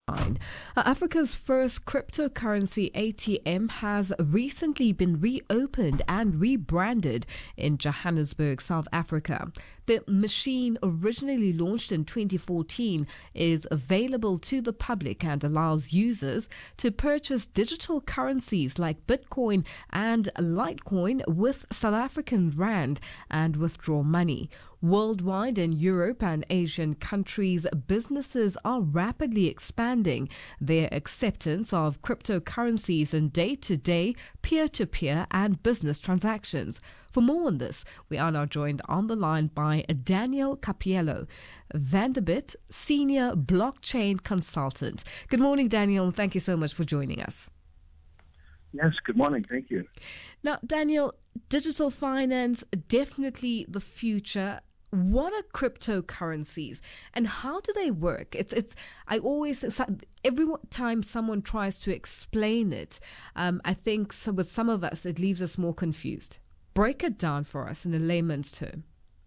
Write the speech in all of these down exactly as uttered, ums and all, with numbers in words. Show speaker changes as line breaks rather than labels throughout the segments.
Uh, Africa's first cryptocurrency A T M has recently been reopened and rebranded in Johannesburg, South Africa. The machine, originally launched in twenty fourteen, is available to the public and allows users to purchase digital currencies like Bitcoin and Litecoin with South African Rand and withdraw money. Worldwide, in Europe and Asian countries, businesses are rapidly expanding their acceptance of cryptocurrencies in day-to-day, peer-to-peer and business transactions. For more on this, we are now joined on the line by Daniel Capiello, Vanderbit Senior Blockchain Consultant. Good morning, Daniel, and thank you so much for joining us.
Yes, good morning. Thank you.
Now, Daniel, digital finance, definitely the future. What are cryptocurrencies and how do they work? It's it's. I always every time someone tries to explain it, um, I think so with some of us it leaves us more confused. Break it down for us in a layman's term.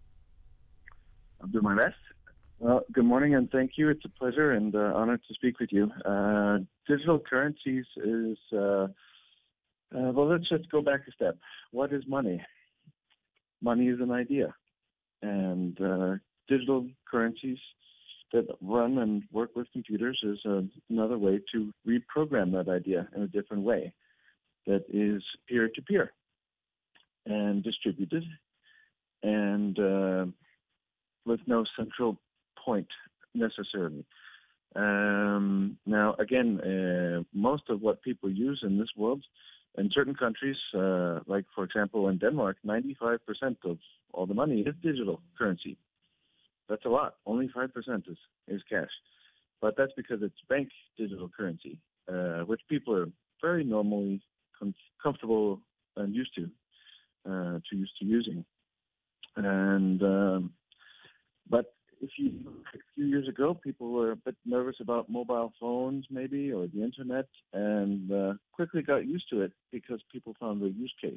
I'll do my best. Well, good morning and thank you. It's a pleasure and uh, honor to speak with you. Uh, digital currencies is uh, uh, well. Let's just go back a step. What is money? Money is an idea. And uh, digital currencies that run and work with computers is uh, another way to reprogram that idea in a different way that is peer-to-peer and distributed and uh, with no central point necessarily. Um, now, again, uh, most of what people use in this world, in certain countries, uh, like, for example, in Denmark, ninety-five percent of all the money is digital currency. That's a lot. Only five percent is, is cash. But that's because it's bank digital currency, uh, which people are very normally com- comfortable and used to, uh, to used to using. And um, but if you look a few years ago, people were a bit nervous about mobile phones maybe or the internet and uh, quickly got used to it because people found the use case.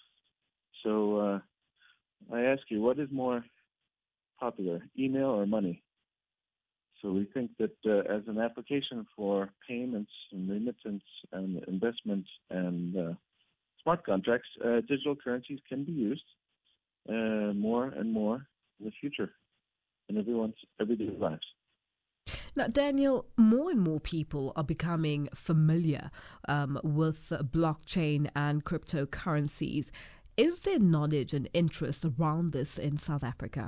So uh, I ask you, what is more popular, email or money? So we think that uh, as an application for payments and remittance and investment and uh, smart contracts, uh, digital currencies can be used uh, more and more in the future in everyone's everyday lives.
Now, Daniel, more and more people are becoming familiar um, with blockchain and cryptocurrencies. Is there knowledge and interest around this in South Africa?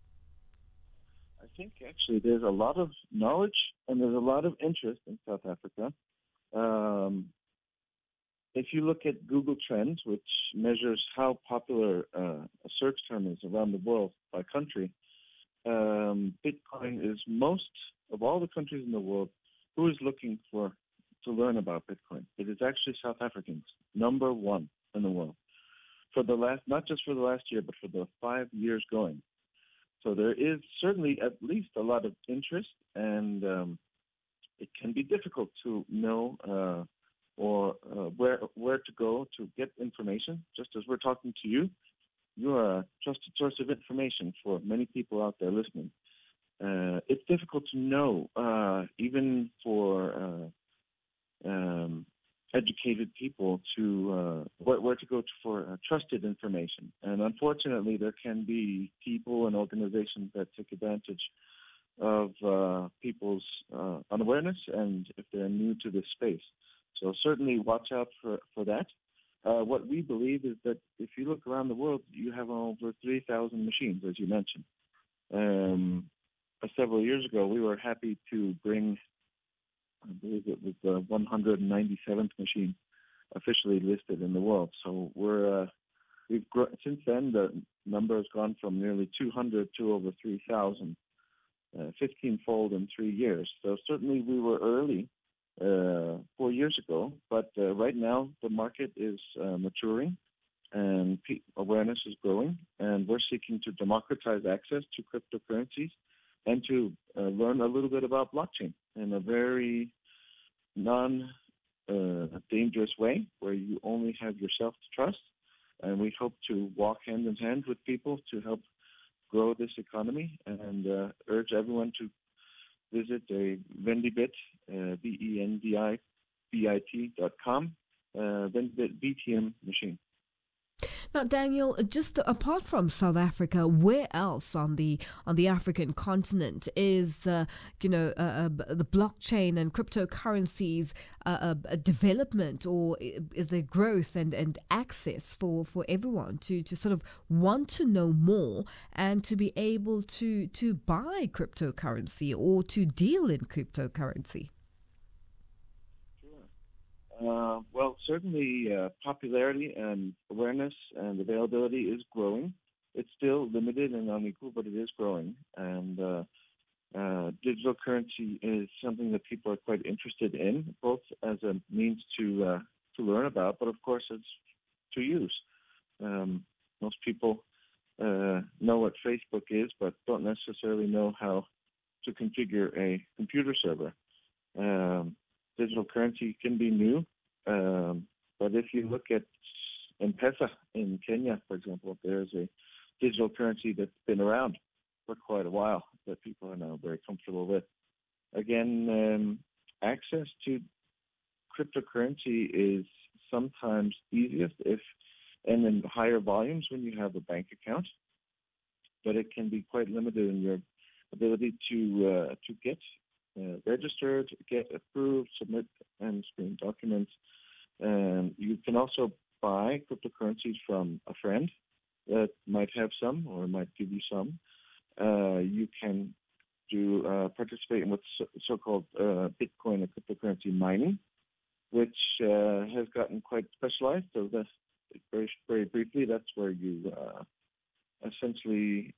I think actually there's a lot of knowledge and there's a lot of interest in South Africa. Um, if you look at Google Trends, which measures how popular uh, a search term is around the world by country, um, Bitcoin is most of all the countries in the world who is looking for to learn about Bitcoin. It is actually South Africans, number one in the world. For the last, not just for the last year, but for the five years going. So there is certainly at least a lot of interest, and um, it can be difficult to know uh, or uh, where where to go to get information. Just as we're talking to you, you are a trusted source of information for many people out there listening. Uh, it's difficult to know, uh, even for uh, um, educated people, to uh, where, where to go to for uh, trusted information. And unfortunately, there can be people and organizations that take advantage of uh, people's uh, unawareness and if they're new to this space. So certainly watch out for, for that. Uh, what we believe is that if you look around the world, you have over three thousand machines, as you mentioned. Um, uh, several years ago, we were happy to bring, I believe it was the one hundred ninety-seventh machine officially listed in the world. So we're uh, we've gro- since then the number has gone from nearly two hundred to over three thousand, uh, fifteen-fold in three years. So certainly we were early uh, four years ago, but uh, right now the market is uh, maturing and pe- awareness is growing, and we're seeking to democratize access to cryptocurrencies and to uh, learn a little bit about blockchain in a very non-dangerous uh, way where you only have yourself to trust. And we hope to walk hand in hand with people to help grow this economy and uh, urge everyone to visit a Vendibit, uh, V E N D I B I T dot com, uh, Vendibit B T M machine.
Now, Daniel, just apart from South Africa, where else on the on the African continent is uh, you know uh, uh, the blockchain and cryptocurrencies uh, uh, development, or is there growth and, and access for, for everyone to, to sort of want to know more and to be able to to buy cryptocurrency or to deal in cryptocurrency?
Uh, well, certainly uh, popularity and awareness and availability is growing. It's still limited and unequal, but it is growing. And uh, uh, digital currency is something that people are quite interested in, both as a means to uh, to learn about, but of course it's to use. Um, most people uh, know what Facebook is, but don't necessarily know how to configure a computer server. Um, Digital currency can be new, um, but if you look at M-Pesa in Kenya, for example, there's a digital currency that's been around for quite a while that people are now very comfortable with. Again, um, access to cryptocurrency is sometimes easiest if and in higher volumes when you have a bank account, but it can be quite limited in your ability to uh, to get Uh, registered, get approved, submit and screen documents. And you can also buy cryptocurrencies from a friend that might have some or might give you some. Uh, you can do uh, participate in what's so, so-called uh, Bitcoin or cryptocurrency mining, which uh, has gotten quite specialized. So that's very, very briefly, that's where you uh, essentially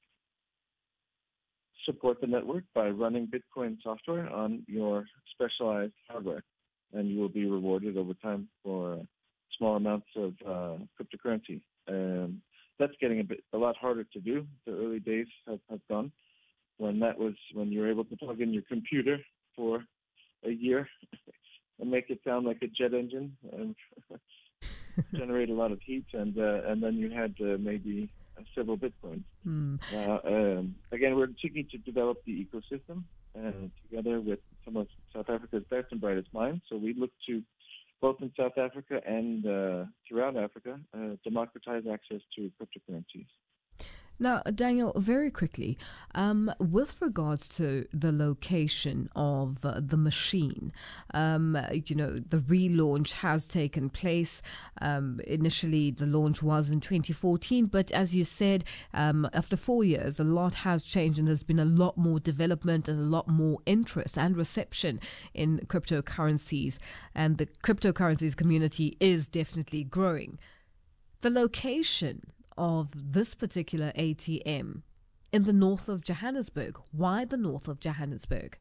support the network by running Bitcoin software on your specialized hardware, and you will be rewarded over time for small amounts of uh, cryptocurrency. Um, that's getting a bit a lot harder to do. The early days have, have gone when that was when you were able to plug in your computer for a year and make it sound like a jet engine and generate a lot of heat, and uh, and then you had uh, maybe several bitcoins. Mm. Uh, um, again, we're seeking to develop the ecosystem, and together with some of South Africa's best and brightest minds. So we look to both in South Africa and uh, throughout Africa uh, democratize access to cryptocurrencies.
Now, Daniel, very quickly, um, with regards to the location of uh, the machine, um, you know, the relaunch has taken place. Um, initially, the launch was in twenty fourteen, but as you said, um, after four years, a lot has changed and there's been a lot more development and a lot more interest and reception in cryptocurrencies, and the cryptocurrencies community is definitely growing. The location of this particular A T M in the north of Johannesburg. Why the north of Johannesburg?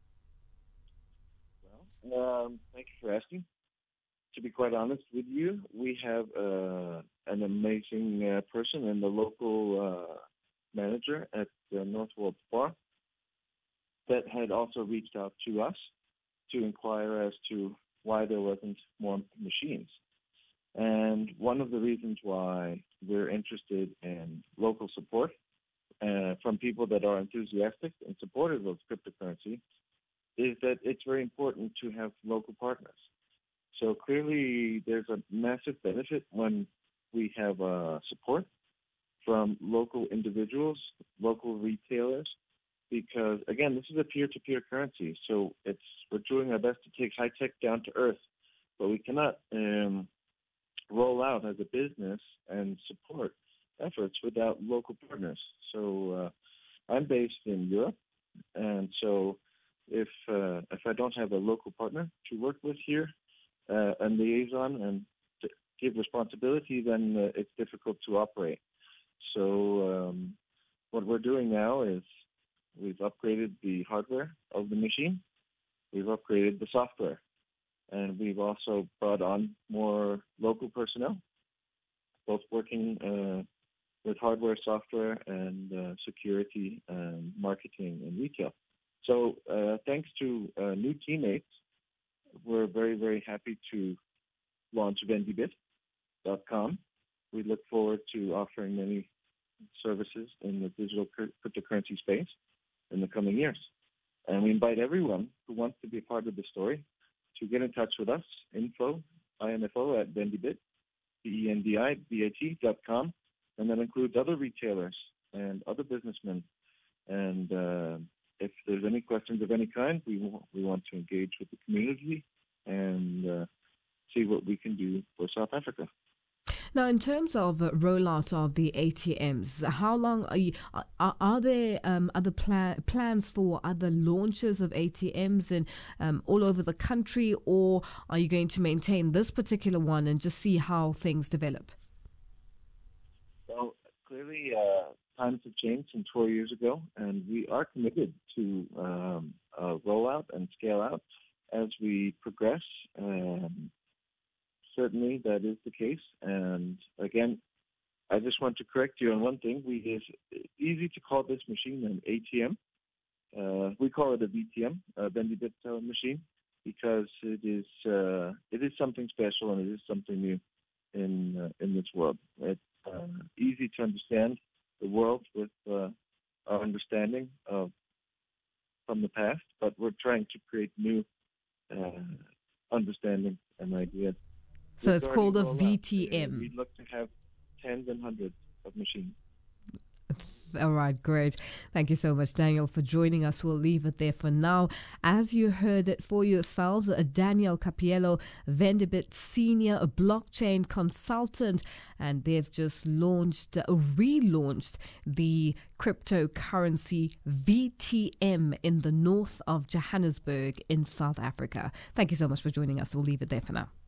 Well, um, thank you for asking. To be quite honest with you, we have uh, an amazing uh, person in the local uh, manager at uh, Northwold Spa that had also reached out to us to inquire as to why there wasn't more machines. And one of the reasons why we're interested in local support uh, from people that are enthusiastic and supportive of cryptocurrency is that it's very important to have local partners. So clearly there's a massive benefit when we have uh, support from local individuals, local retailers, because, again, this is a peer-to-peer currency. So it's we're doing our best to take high-tech down to earth, but we cannot um, roll out as a business and support efforts without local partners. So uh, I'm based in Europe, and so if uh, if I don't have a local partner to work with here, uh, and liaison and to give responsibility, then uh, it's difficult to operate. So um, what we're doing now is we've upgraded the hardware of the machine, we've upgraded the software, and we've also brought on more local personnel, both working uh, with hardware, software, and uh, security, and marketing, and retail. So uh, thanks to uh, new teammates, we're very, very happy to launch Vendibit dot com. We look forward to offering many services in the digital cryptocurrency space in the coming years. and we invite everyone who wants to be a part of the story to get in touch with us, info, info at Bendibit, B E N D I B I T dot com, and that includes other retailers and other businessmen. And uh, if there's any questions of any kind, we, w- we want to engage with the community and uh, see what we can do for South Africa.
Now, in terms of uh, rollout of the A T Ms, how long are you, are, are there um, other pla- plans for other launches of A T Ms in um, all over the country, or are you going to maintain this particular one and just see how things develop?
Well, clearly uh, times have changed since four years ago, and we are committed to um, uh, roll out and scale out as we progress. Um, Certainly, that is the case. And again, I just want to correct you on one thing. We It's easy to call this machine an A T M. Uh, we call it a V T M, a Bendibit uh, machine, because it is uh, it is something special and it is something new in uh, in this world. It's uh, easy to understand the world with uh, our understanding of from the past, but we're trying to create new uh, understanding and ideas.
So it's called a
rollout,
V T M.
Uh, we'd look to have tens and hundreds of machines.
All right, great. Thank you so much, Daniel, for joining us. We'll leave it there for now. As you heard it for yourselves, uh, Daniel Capiello, Bendibit Senior Blockchain Consultant, and they've just launched, uh, relaunched the cryptocurrency V T M in the north of Johannesburg in South Africa. Thank you so much for joining us. We'll leave it there for now.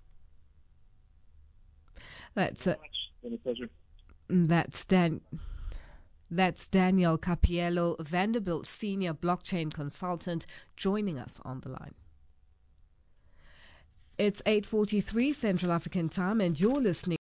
That's uh,
It's been a pleasure.
That's Dan. That's Daniel Capiello, Vanderbilt Senior Blockchain Consultant, joining us on the line. It's eight forty-three Central African Time, and you're listening